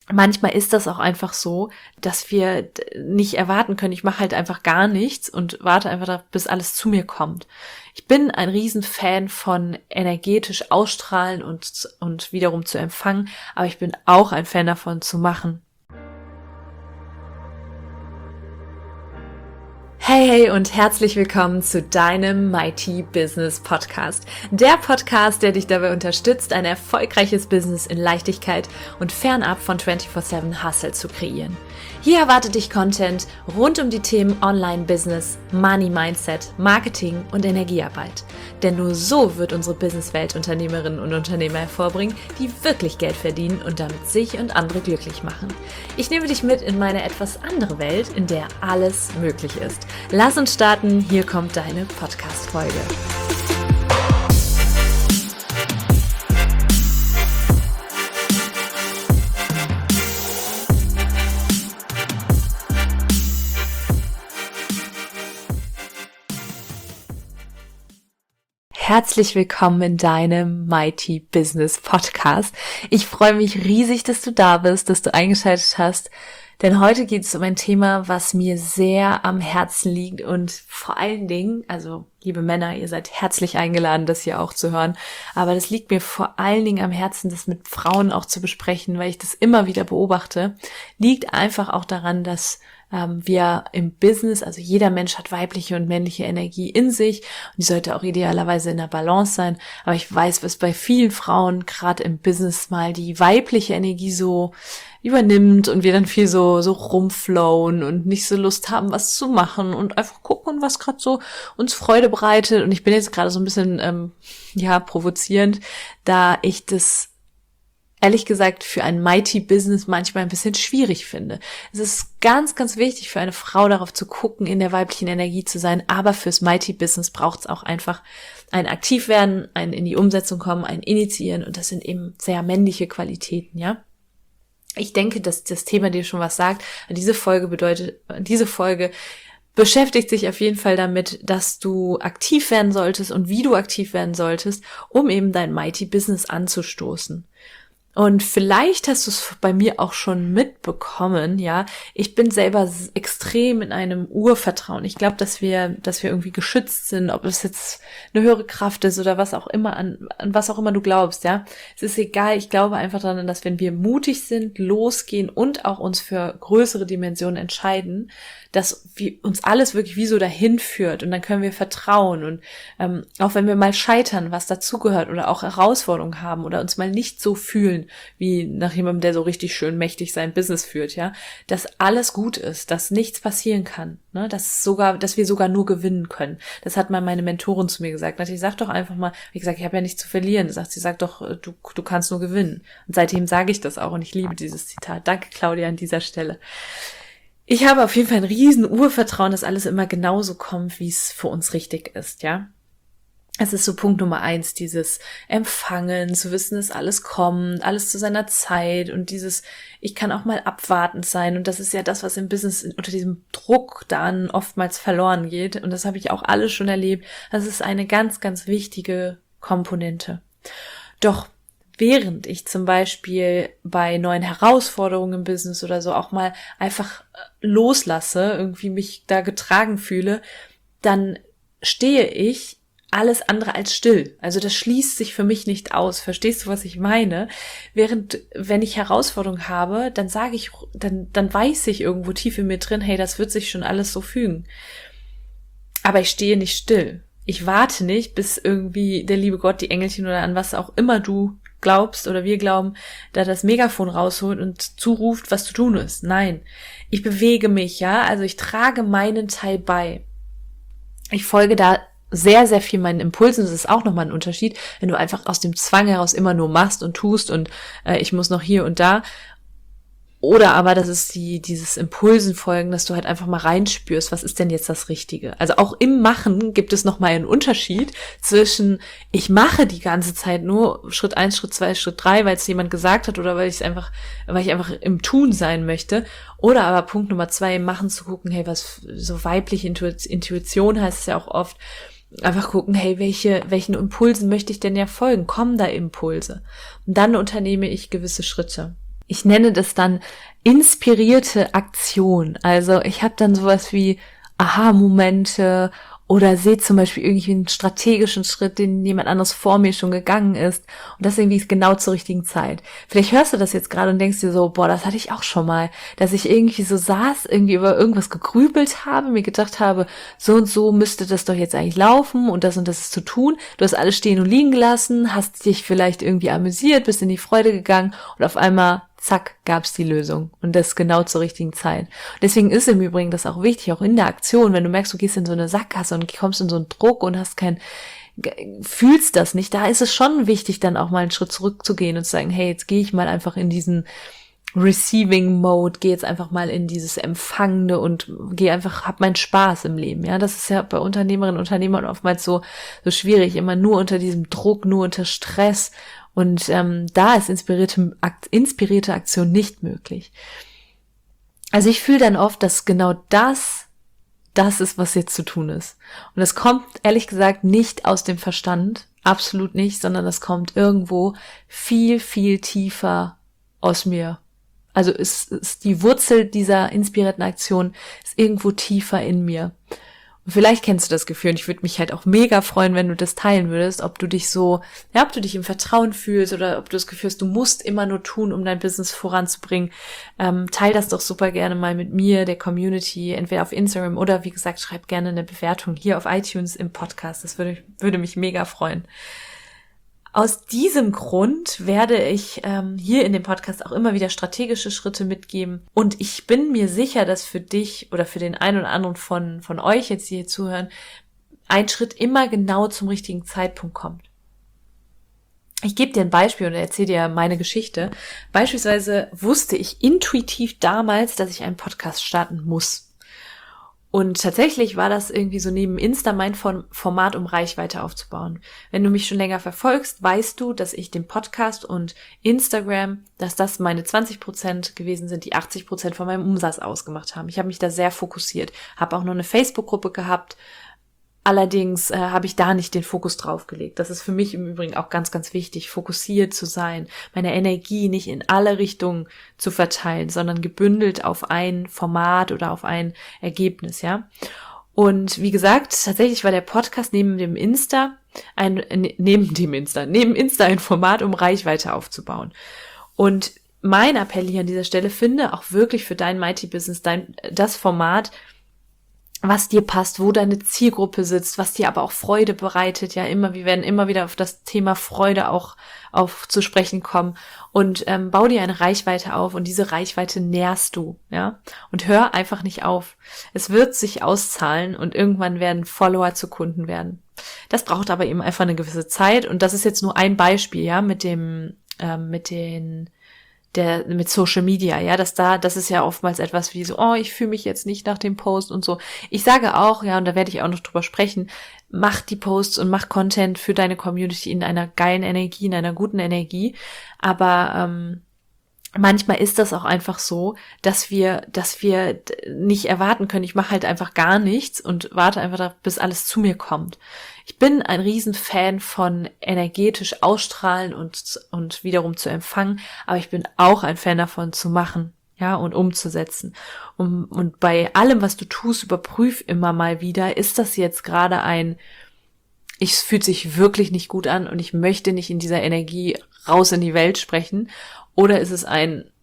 manchmal ist das auch einfach so, dass wir nicht erwarten können, ich mache halt einfach gar nichts und warte einfach darauf, bis alles zu mir kommt. Ich bin ein Riesenfan von energetisch ausstrahlen und wiederum zu empfangen, aber ich bin auch ein Fan davon zu machen. Hey und herzlich willkommen zu deinem Mighty Business Podcast. Der Podcast, der dich dabei unterstützt, ein erfolgreiches Business in Leichtigkeit und fernab von 24/7 Hustle zu kreieren. Hier erwartet dich Content rund um die Themen Online-Business, Money-Mindset, Marketing und Energiearbeit. Denn nur so wird unsere Businesswelt Unternehmerinnen und Unternehmer hervorbringen, die wirklich Geld verdienen und damit sich und andere glücklich machen. Ich nehme dich mit in meine etwas andere Welt, in der alles möglich ist. Lass uns starten, hier kommt deine Podcast-Folge. Herzlich willkommen in deinem Mighty Business Podcast. Ich freue mich riesig, dass du da bist, dass du eingeschaltet hast, denn heute geht es um ein Thema, was mir sehr am Herzen liegt und vor allen Dingen, also liebe Männer, ihr seid herzlich eingeladen, das hier auch zu hören, aber das liegt mir vor allen Dingen am Herzen, das mit Frauen auch zu besprechen, weil ich das immer wieder beobachte, liegt einfach auch daran, dass wir im Business, also jeder Mensch hat weibliche und männliche Energie in sich und die sollte auch idealerweise in der Balance sein, aber ich weiß, was bei vielen Frauen gerade im Business mal die weibliche Energie so übernimmt und wir dann viel so rumflowen und nicht so Lust haben, was zu machen und einfach gucken, was gerade so uns Freude bereitet. Und ich bin jetzt gerade so ein bisschen provozierend, da ich das ehrlich gesagt für ein Mighty Business manchmal ein bisschen schwierig finde. Es ist ganz, ganz wichtig für eine Frau darauf zu gucken, in der weiblichen Energie zu sein, aber fürs Mighty Business braucht es auch einfach ein Aktivwerden, ein in die Umsetzung kommen, ein Initiieren und das sind eben sehr männliche Qualitäten, ja. Ich denke, dass das Thema dir schon was sagt. Diese Folge beschäftigt sich auf jeden Fall damit, dass du aktiv werden solltest und wie du aktiv werden solltest, um eben dein Mighty Business anzustoßen. Und vielleicht hast du es bei mir auch schon mitbekommen, ja. Ich bin selber extrem in einem Urvertrauen. Ich glaube, dass wir irgendwie geschützt sind, ob es jetzt eine höhere Kraft ist oder was auch immer, an was auch immer du glaubst, ja. Es ist egal. Ich glaube einfach daran, dass wenn wir mutig sind, losgehen und auch uns für größere Dimensionen entscheiden, dass uns alles wirklich wie so dahin führt und dann können wir vertrauen und auch wenn wir mal scheitern, was dazugehört oder auch Herausforderungen haben oder uns mal nicht so fühlen wie nach jemandem, der so richtig schön mächtig sein Business führt, ja, dass alles gut ist, dass nichts passieren kann, ne, dass wir sogar nur gewinnen können. Das hat mal meine Mentorin zu mir gesagt. Ich sag doch einfach mal, wie gesagt, ich habe ja nichts zu verlieren. Sie sagt doch, du kannst nur gewinnen. Und seitdem sage ich das auch und ich liebe dieses Zitat. Danke, Claudia, an dieser Stelle. Ich habe auf jeden Fall ein riesen Urvertrauen, dass alles immer genauso kommt, wie es für uns richtig ist, ja. Es ist so Punkt Nummer 1, dieses Empfangen, zu wissen, dass alles kommt, alles zu seiner Zeit und dieses, ich kann auch mal abwartend sein und das ist ja das, was im Business unter diesem Druck dann oftmals verloren geht und das habe ich auch alles schon erlebt. Das ist eine ganz, ganz wichtige Komponente. Doch während ich zum Beispiel bei neuen Herausforderungen im Business oder so auch mal einfach loslasse, irgendwie mich da getragen fühle, dann stehe ich alles andere als still. Also das schließt sich für mich nicht aus. Verstehst du, was ich meine? Wenn ich Herausforderungen habe, dann sage ich, dann weiß ich irgendwo tief in mir drin, hey, das wird sich schon alles so fügen. Aber ich stehe nicht still. Ich warte nicht, bis irgendwie der liebe Gott, die Engelchen oder an was auch immer du glaubst oder wir glauben, da das Megafon rausholt und zuruft, was zu tun ist. Nein, ich bewege mich, ja, also ich trage meinen Teil bei. Ich folge da sehr, sehr viel meinen Impulsen. Das ist auch nochmal ein Unterschied, wenn du einfach aus dem Zwang heraus immer nur machst und tust und ich muss noch hier und da. Oder aber das ist dieses Impulsen folgen, dass du halt einfach mal reinspürst, was ist denn jetzt das Richtige? Also auch im Machen gibt es nochmal einen Unterschied zwischen, ich mache die ganze Zeit nur Schritt 1, Schritt 2, Schritt 3, weil es jemand gesagt hat oder weil ich einfach im Tun sein möchte. Oder aber Punkt Nummer 2, im Machen zu gucken, hey, was so weibliche Intuition heißt es ja auch oft, einfach gucken, hey, welchen Impulsen möchte ich denn ja folgen? Kommen da Impulse? Und dann unternehme ich gewisse Schritte. ich nenne das dann inspirierte Aktion. Also ich habe dann sowas wie Aha-Momente oder sehe zum Beispiel irgendwie einen strategischen Schritt, den jemand anderes vor mir schon gegangen ist. Und das irgendwie genau zur richtigen Zeit. Vielleicht hörst du das jetzt gerade und denkst dir so, boah, das hatte ich auch schon mal. Dass ich irgendwie so saß, irgendwie über irgendwas gegrübelt habe, mir gedacht habe, so und so müsste das doch jetzt eigentlich laufen und das ist zu tun. Du hast alles stehen und liegen gelassen, hast dich vielleicht irgendwie amüsiert, bist in die Freude gegangen und auf einmal zack, gab's die Lösung. Und das genau zur richtigen Zeit. Und deswegen ist im Übrigen das auch wichtig, auch in der Aktion, wenn du merkst, du gehst in so eine Sackgasse und kommst in so einen Druck und fühlst das nicht, da ist es schon wichtig, dann auch mal einen Schritt zurückzugehen und zu sagen, hey, jetzt gehe ich mal einfach in diesen Receiving Mode, gehe jetzt einfach mal in dieses Empfangende und gehe einfach, hab meinen Spaß im Leben. Ja, das ist ja bei Unternehmerinnen und Unternehmern oftmals so schwierig, immer nur unter diesem Druck, nur unter Stress. Und da ist inspirierte Aktion nicht möglich. Also ich fühle dann oft, dass genau das ist, was jetzt zu tun ist. Und das kommt, ehrlich gesagt, nicht aus dem Verstand, absolut nicht, sondern das kommt irgendwo viel, viel tiefer aus mir. Also ist die Wurzel dieser inspirierten Aktion ist irgendwo tiefer in mir. Und vielleicht kennst du das Gefühl und ich würde mich halt auch mega freuen, wenn du das teilen würdest, ob du dich im Vertrauen fühlst oder ob du das Gefühl hast, du musst immer nur tun, um dein Business voranzubringen. Teil das doch super gerne mal mit mir, der Community, entweder auf Instagram oder wie gesagt, schreib gerne eine Bewertung hier auf iTunes im Podcast. Das würde mich mega freuen. Aus diesem Grund werde ich hier in dem Podcast auch immer wieder strategische Schritte mitgeben. Und ich bin mir sicher, dass für dich oder für den einen oder anderen von euch jetzt, die hier zuhören, ein Schritt immer genau zum richtigen Zeitpunkt kommt. Ich gebe dir ein Beispiel und erzähle dir meine Geschichte. Beispielsweise wusste ich intuitiv damals, dass ich einen Podcast starten muss. Und tatsächlich war das irgendwie so neben Insta mein Format, um Reichweite aufzubauen. Wenn du mich schon länger verfolgst, weißt du, dass ich den Podcast und Instagram, dass das meine 20% gewesen sind, die 80% von meinem Umsatz ausgemacht haben. Ich habe mich da sehr fokussiert, habe auch noch eine Facebook-Gruppe gehabt. Allerdings habe ich da nicht den Fokus drauf gelegt. Das ist für mich im Übrigen auch ganz, ganz wichtig, fokussiert zu sein, meine Energie nicht in alle Richtungen zu verteilen, sondern gebündelt auf ein Format oder auf ein Ergebnis, ja. Und wie gesagt, tatsächlich war der Podcast neben Insta ein Format, um Reichweite aufzubauen. Und mein Appell hier an dieser Stelle, finde auch wirklich für dein Mighty Business das Format, was dir passt, wo deine Zielgruppe sitzt, was dir aber auch Freude bereitet. Ja, wir werden immer wieder auf das Thema Freude auch zu sprechen kommen. Und bau dir eine Reichweite auf und diese Reichweite nährst du, ja. Und hör einfach nicht auf. Es wird sich auszahlen und irgendwann werden Follower zu Kunden werden. Das braucht aber eben einfach eine gewisse Zeit. Und das ist jetzt nur ein Beispiel, ja, mit Social Media, ja, das ist ja oftmals etwas wie so, oh, ich fühle mich jetzt nicht nach dem Post und so. Ich sage auch, ja, und da werde ich auch noch drüber sprechen, mach die Posts und mach Content für deine Community in einer geilen Energie, in einer guten Energie, aber manchmal ist das auch einfach so, dass wir nicht erwarten können, ich mache halt einfach gar nichts und warte einfach darauf, bis alles zu mir kommt. Ich bin ein Riesenfan von energetisch ausstrahlen und wiederum zu empfangen, aber ich bin auch ein Fan davon zu machen, ja, und umzusetzen. Und bei allem, was du tust, überprüf immer mal wieder, ist das jetzt gerade es fühlt sich wirklich nicht gut an und ich möchte nicht in dieser Energie raus in die Welt sprechen, oder ist es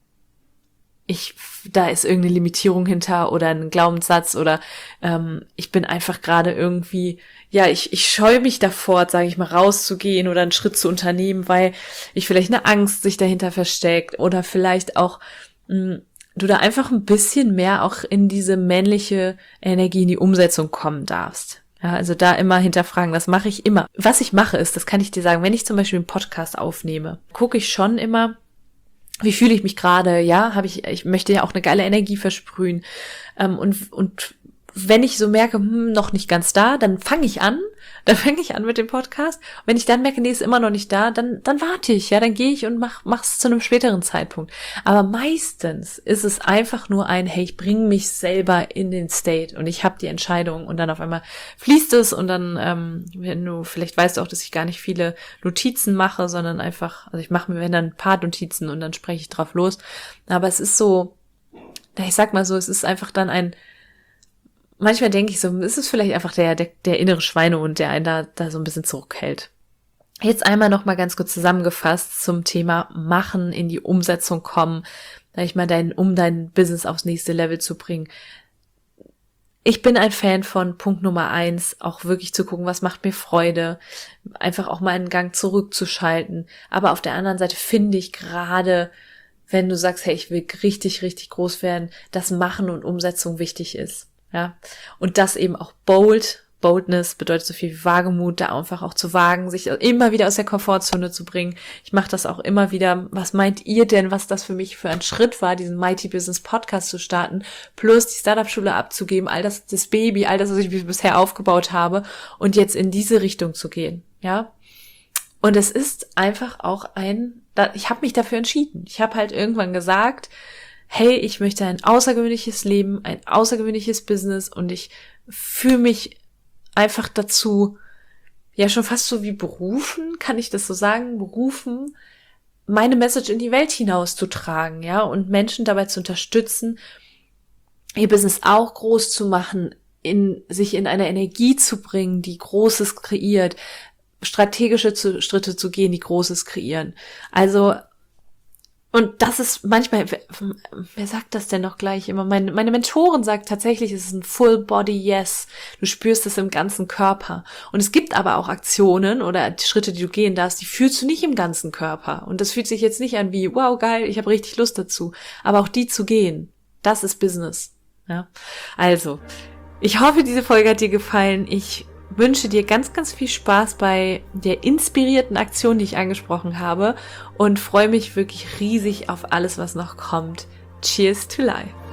da ist irgendeine Limitierung hinter oder ein Glaubenssatz oder ich bin einfach gerade irgendwie, ja, ich scheue mich davor, sage ich mal, rauszugehen oder einen Schritt zu unternehmen, weil ich vielleicht eine Angst sich dahinter versteckt oder vielleicht auch du da einfach ein bisschen mehr auch in diese männliche Energie, in die Umsetzung kommen darfst. Ja, also da immer hinterfragen, das mache ich immer. Was ich mache ist, das kann ich dir sagen, wenn ich zum Beispiel einen Podcast aufnehme, gucke ich schon immer, wie fühle ich mich gerade, ja, ich möchte ja auch eine geile Energie versprühen und wenn ich so merke, noch nicht ganz da, dann fange ich an mit dem Podcast. Und wenn ich dann merke, nee, ist immer noch nicht da, dann warte ich, ja, dann gehe ich und mach's zu einem späteren Zeitpunkt. Aber meistens ist es einfach nur hey, ich bringe mich selber in den State und ich habe die Entscheidung und dann auf einmal fließt es und dann, vielleicht weißt du auch, dass ich gar nicht viele Notizen mache, sondern einfach, also ich mache mir, wenn dann ein paar Notizen und dann spreche ich drauf los. Aber es ist so, ich sag mal so, es ist einfach dann manchmal denke ich so, ist es vielleicht einfach der innere Schweinehund, der einen da so ein bisschen zurückhält. Jetzt einmal noch mal ganz kurz zusammengefasst zum Thema Machen, in die Umsetzung kommen, um dein Business aufs nächste Level zu bringen. Ich bin ein Fan von Punkt Nummer 1, auch wirklich zu gucken, was macht mir Freude, einfach auch mal einen Gang zurückzuschalten. Aber auf der anderen Seite finde ich gerade, wenn du sagst, hey, ich will richtig, richtig groß werden, dass Machen und Umsetzung wichtig ist. Ja, und das eben auch Boldness bedeutet so viel wie Wagemut, da einfach auch zu wagen, sich immer wieder aus der Komfortzone zu bringen. Ich mache das auch immer wieder. Was meint ihr denn, was das für mich für ein Schritt war, diesen Mighty Business Podcast zu starten, plus die Startup-Schule abzugeben, all das Baby, all das, was ich bisher aufgebaut habe und jetzt in diese Richtung zu gehen, ja? Und es ist einfach auch ich habe mich dafür entschieden. Ich habe halt irgendwann gesagt, hey, ich möchte ein außergewöhnliches Leben, ein außergewöhnliches Business und ich fühle mich einfach dazu, ja schon fast so wie berufen, kann ich das so sagen, berufen, meine Message in die Welt hinauszutragen, ja, und Menschen dabei zu unterstützen, ihr Business auch groß zu machen, sich in eine Energie zu bringen, die Großes kreiert, strategische Schritte zu gehen, die Großes kreieren. Also, und das ist manchmal, wer sagt das denn noch gleich immer? Meine Mentorin sagt tatsächlich, es ist ein Full Body Yes. Du spürst es im ganzen Körper. Und es gibt aber auch Aktionen oder Schritte, die du gehen darfst, die fühlst du nicht im ganzen Körper. Und das fühlt sich jetzt nicht an wie, wow, geil, ich habe richtig Lust dazu. Aber auch die zu gehen, das ist Business. Ja? Also, ich hoffe, diese Folge hat dir gefallen. Ich wünsche dir ganz, ganz viel Spaß bei der inspirierten Aktion, die ich angesprochen habe und freue mich wirklich riesig auf alles, was noch kommt. Cheers to life!